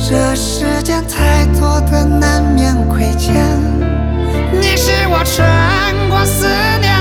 这世间太多的难免亏欠，你是我穿过思念